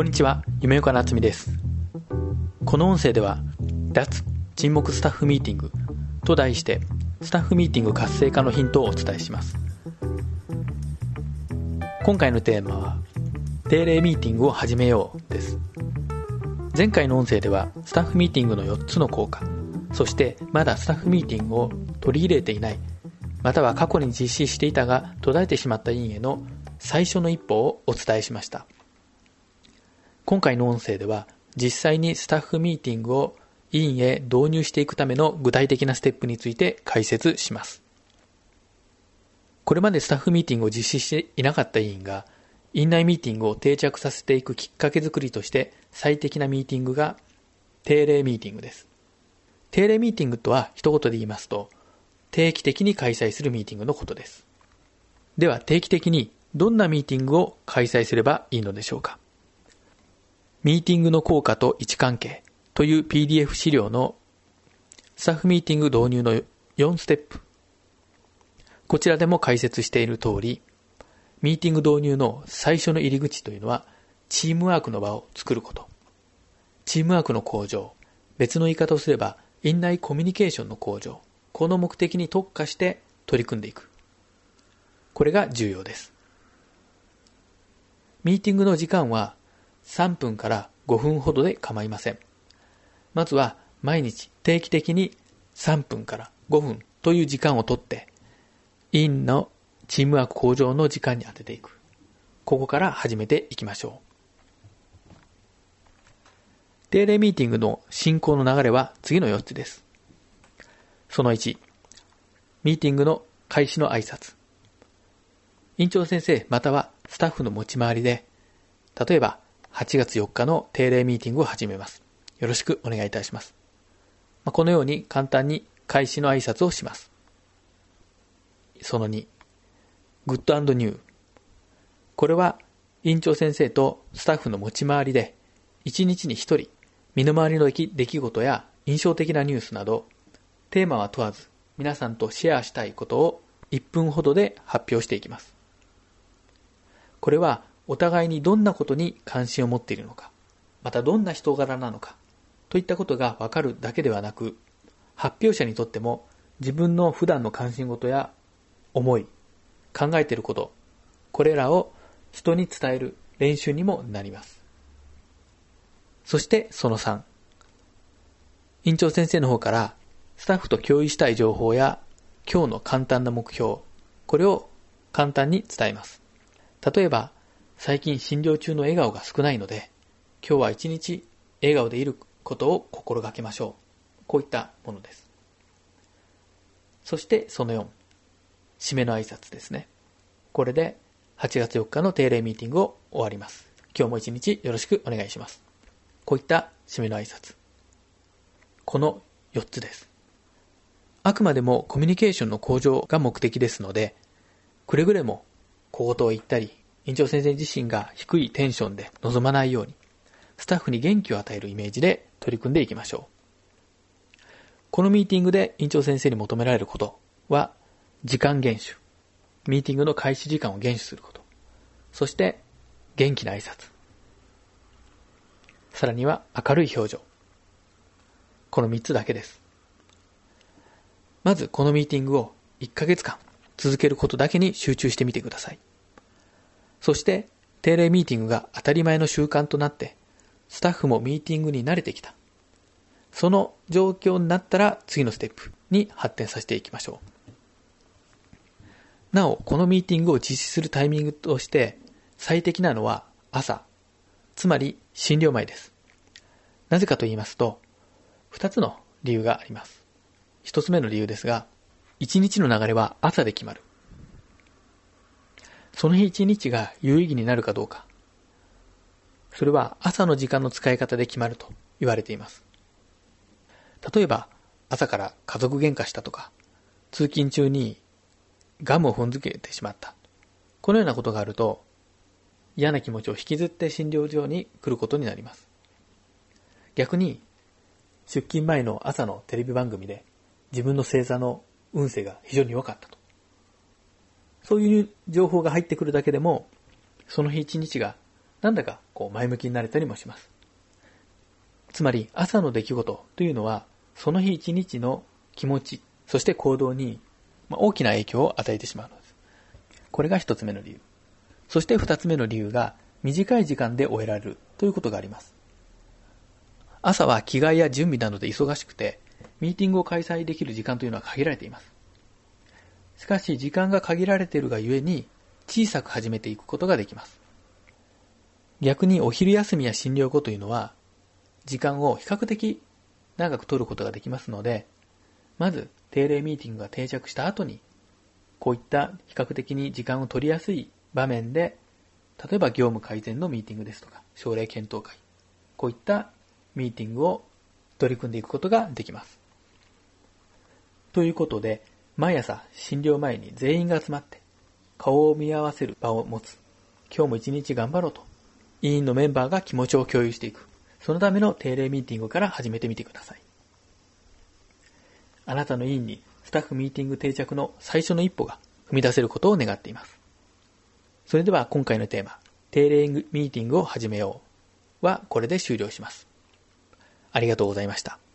こんにちは、夢岡なつみです。この音声では脱沈黙スタッフミーティングと題してスタッフミーティング活性化のヒントをお伝えします。今回のテーマは定例ミーティングを始めようです。前回の音声ではスタッフミーティングの4つの効果、そしてまだスタッフミーティングを取り入れていない、または過去に実施していたが途絶えてしまった委員への最初の一歩をお伝えしました。今回の音声では実際にスタッフミーティングを委員へ導入していくための具体的なステップについて解説します。これまでスタッフミーティングを実施していなかった委員が院内ミーティングを定着させていくきっかけ作りとして最適なミーティングが定例ミーティングです。定例ミーティングとは一言で言いますと、定期的に開催するミーティングのことです。では定期的にどんなミーティングを開催すればいいのでしょうか。ミーティングの効果と位置関係という PDF 資料のスタッフミーティング導入の4ステップ。こちらでも解説している通り、ミーティング導入の最初の入り口というのはチームワークの場を作ること。チームワークの向上、別の言い方をすれば院内コミュニケーションの向上、この目的に特化して取り組んでいく。これが重要です。ミーティングの時間は3分から5分ほどで構いません。まずは毎日定期的に3分から5分という時間をとって、委員のチームワーク向上の時間に当てていく。ここから始めていきましょう。定例ミーティングの進行の流れは次の4つです。その1、ミーティングの開始の挨拶。院長先生またはスタッフの持ち回りで、例えば8月4日の定例ミーティングを始めます。よろしくお願いいたします。このように簡単に開始の挨拶をします。その2、グッド&ニュー。これは院長先生とスタッフの持ち回りで、1日に1人、身の回りの出来事や印象的なニュースなど、テーマは問わず、皆さんとシェアしたいことを1分ほどで発表していきます。これはお互いにどんなことに関心を持っているのか、またどんな人柄なのか、といったことがわかるだけではなく、発表者にとっても自分の普段の関心事や思い、考えていること、これらを人に伝える練習にもなります。そしてその3、院長先生の方からスタッフと共有したい情報や今日の簡単な目標、これを簡単に伝えます。例えば、最近診療中の笑顔が少ないので、今日は一日笑顔でいることを心がけましょう。こういったものです。そしてその4、締めの挨拶ですね。これで8月4日の定例ミーティングを終わります。今日も一日よろしくお願いします。こういった締めの挨拶。この4つです。あくまでもコミュニケーションの向上が目的ですので、くれぐれも小言を言ったり、院長先生自身が低いテンションで臨まないように、スタッフに元気を与えるイメージで取り組んでいきましょう。このミーティングで院長先生に求められることは、時間厳守、ミーティングの開始時間を厳守すること、そして元気な挨拶、さらには明るい表情。この3つだけです。まずこのミーティングを1ヶ月間続けることだけに集中してみてください。そして定例ミーティングが当たり前の習慣となって、スタッフもミーティングに慣れてきた。その状況になったら次のステップに発展させていきましょう。なお、このミーティングを実施するタイミングとして最適なのは朝、つまり診療前です。なぜかと言いますと、2つの理由があります。1つ目の理由ですが、1日の流れは朝で決まる。その日1日が有意義になるかどうか。それは朝の時間の使い方で決まると言われています。例えば、朝から家族喧嘩したとか、通勤中にガムを踏んづけてしまった。このようなことがあると、嫌な気持ちを引きずって診療所に来ることになります。逆に、出勤前の朝のテレビ番組で自分の星座の運勢が非常に良かったと。そういう情報が入ってくるだけでも、その日一日がなんだか前向きになれたりもします。つまり朝の出来事というのは、その日一日の気持ち、そして行動に大きな影響を与えてしまうのです。これが一つ目の理由。そして二つ目の理由が、短い時間で終えられるということがあります。朝は着替えや準備などで忙しくて、ミーティングを開催できる時間というのは限られています。しかし時間が限られているがゆえに、小さく始めていくことができます。逆にお昼休みや診療後というのは、時間を比較的長く取ることができますので、まず定例ミーティングが定着した後に、こういった比較的に時間を取りやすい場面で、例えば業務改善のミーティングですとか、症例検討会、こういったミーティングを取り組んでいくことができます。ということで、毎朝診療前に全員が集まって顔を見合わせる場を持つ。今日も一日頑張ろうと、委員のメンバーが気持ちを共有していく。そのための定例ミーティングから始めてみてください。あなたの委員にスタッフミーティング定着の最初の一歩が踏み出せることを願っています。それでは今回のテーマ、定例ミーティングを始めようはこれで終了します。ありがとうございました。